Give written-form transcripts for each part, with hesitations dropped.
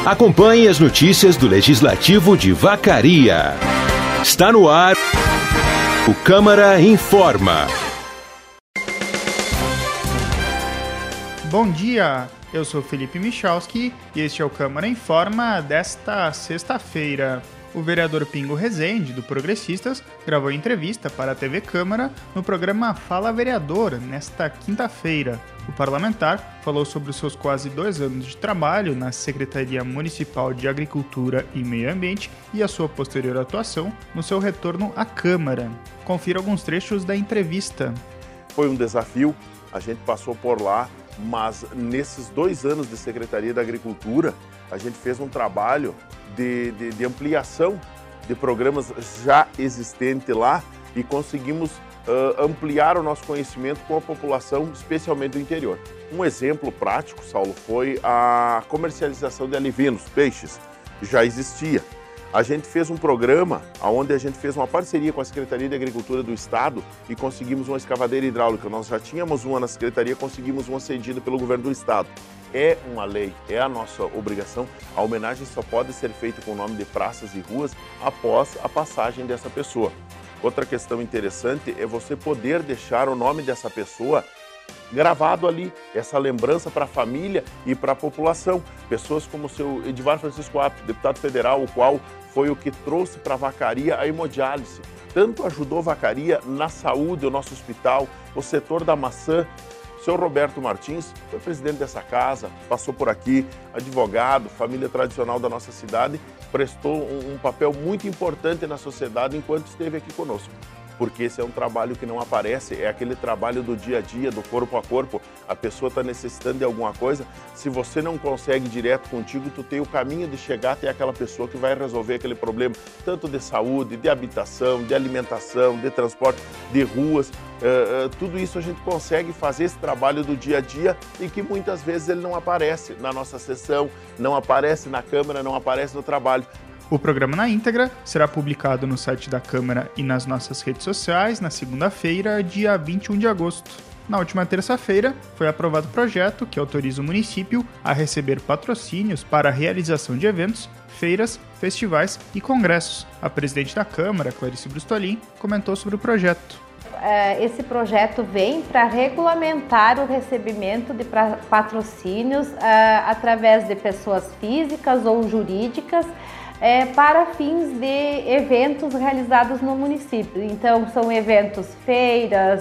Acompanhe as notícias do Legislativo de Vacaria. Está no ar o Câmara Informa. Bom dia, eu sou Felipe Michalski e este é o Câmara Informa desta sexta-feira. O vereador Pingo Rezende, do Progressistas, gravou entrevista para a TV Câmara no programa Fala Vereador, nesta quinta-feira. O parlamentar falou sobre os seus quase 2 anos de trabalho na Secretaria Municipal de Agricultura e Meio Ambiente e a sua posterior atuação no seu retorno à Câmara. Confira alguns trechos da entrevista. Foi um desafio, a gente passou por lá, mas nesses 2 anos de Secretaria da Agricultura, a gente fez um trabalho de ampliação de programas já existentes lá e conseguimos ampliar o nosso conhecimento com a população, especialmente do interior. Um exemplo prático, Saulo, foi a comercialização de alivinos, peixes, já existia. A gente fez um programa onde a gente fez uma parceria com a Secretaria de Agricultura do Estado e conseguimos uma escavadeira hidráulica. Nós já tínhamos uma na Secretaria, conseguimos uma cedida pelo Governo do Estado. É uma lei, é a nossa obrigação. A homenagem só pode ser feita com o nome de praças e ruas após a passagem dessa pessoa. Outra questão interessante é você poder deixar o nome dessa pessoa gravado ali, essa lembrança para a família e para a população. Pessoas como o seu Edivar Francisco Apio, deputado federal, o qual foi o que trouxe para a Vacaria a hemodiálise. Tanto ajudou a Vacaria na saúde, o nosso hospital, o setor da maçã. O senhor Roberto Martins foi presidente dessa casa, passou por aqui, advogado, família tradicional da nossa cidade, prestou um papel muito importante na sociedade enquanto esteve aqui conosco. Porque esse é um trabalho que não aparece, é aquele trabalho do dia a dia, do corpo a corpo. A pessoa está necessitando de alguma coisa, se você não consegue direto contigo, tu tem o caminho de chegar até aquela pessoa que vai resolver aquele problema, tanto de saúde, de habitação, de alimentação, de transporte, de ruas. Tudo isso a gente consegue fazer esse trabalho do dia a dia e que muitas vezes ele não aparece na nossa sessão, não aparece na Câmara, não aparece no trabalho. O programa na íntegra será publicado no site da Câmara e nas nossas redes sociais na segunda-feira, dia 21 de agosto. Na última terça-feira, foi aprovado o projeto que autoriza o município a receber patrocínios para a realização de eventos, feiras, festivais e congressos. A presidente da Câmara, Clarice Brustolin, comentou sobre o projeto. Esse projeto vem para regulamentar o recebimento de patrocínios através de pessoas físicas ou jurídicas para fins de eventos realizados no município. Então, são eventos, feiras,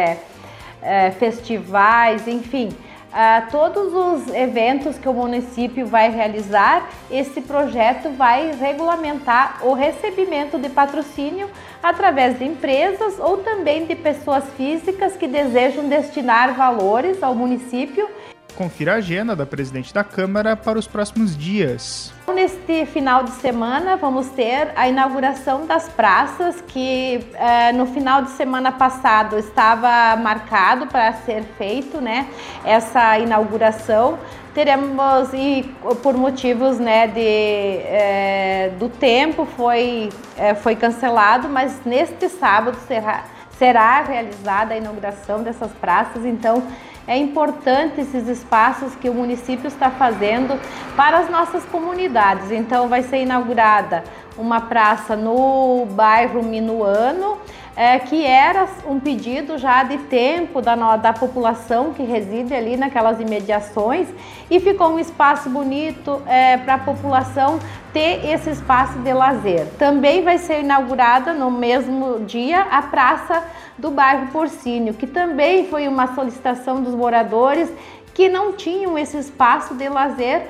festivais, enfim, todos os eventos que o município vai realizar, esse projeto vai regulamentar o recebimento de patrocínio através de empresas ou também de pessoas físicas que desejam destinar valores ao município. Confira a agenda da presidente da Câmara para os próximos dias. Neste final de semana vamos ter a inauguração das praças que no final de semana passado estava marcado para ser feito, né, essa inauguração. Teremos, e por motivos, né, do tempo foi cancelado, mas neste sábado será realizada a inauguração dessas praças. Então é importante esses espaços que o município está fazendo para as nossas comunidades. Então vai ser inaugurada uma praça no bairro Minuano, que era um pedido já de tempo da população que reside ali naquelas imediações, e ficou um espaço bonito para a população ter esse espaço de lazer. Também vai ser inaugurada no mesmo dia a praça do bairro Porcínio, que também foi uma solicitação dos moradores que não tinham esse espaço de lazer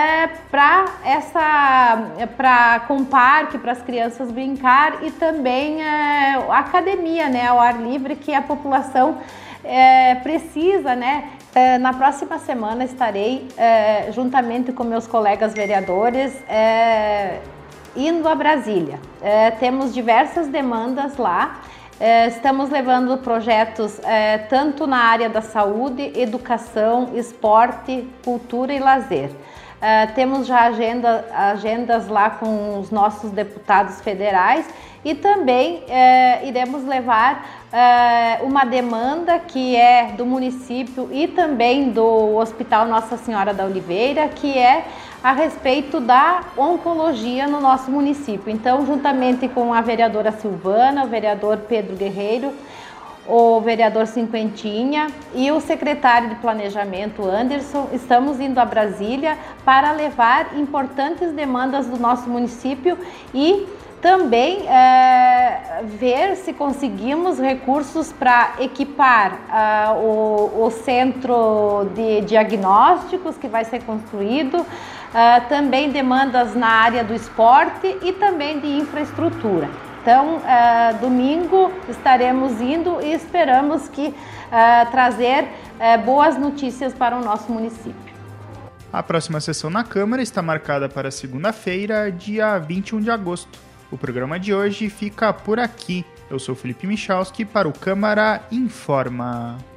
com parque para as crianças brincar, e também academia, né, ao ar livre, que a população precisa, né. Na próxima semana estarei, juntamente com meus colegas vereadores, indo a Brasília. Temos diversas demandas lá. Estamos levando projetos tanto na área da saúde, educação, esporte, cultura e lazer. Temos já agendas lá com os nossos deputados federais, e também iremos levar uma demanda que é do município e também do Hospital Nossa Senhora da Oliveira, que é a respeito da oncologia no nosso município. Então, juntamente com a vereadora Silvana, o vereador Pedro Guerreiro, o vereador Cinquentinha e o secretário de Planejamento, Anderson, estamos indo a Brasília para levar importantes demandas do nosso município e também ver se conseguimos recursos para equipar o centro de diagnósticos que vai ser construído, também demandas na área do esporte e também de infraestrutura. Então, domingo estaremos indo e esperamos que trazer boas notícias para o nosso município. A próxima sessão na Câmara está marcada para segunda-feira, dia 21 de agosto. O programa de hoje fica por aqui. Eu sou Felipe Michalski para o Câmara Informa.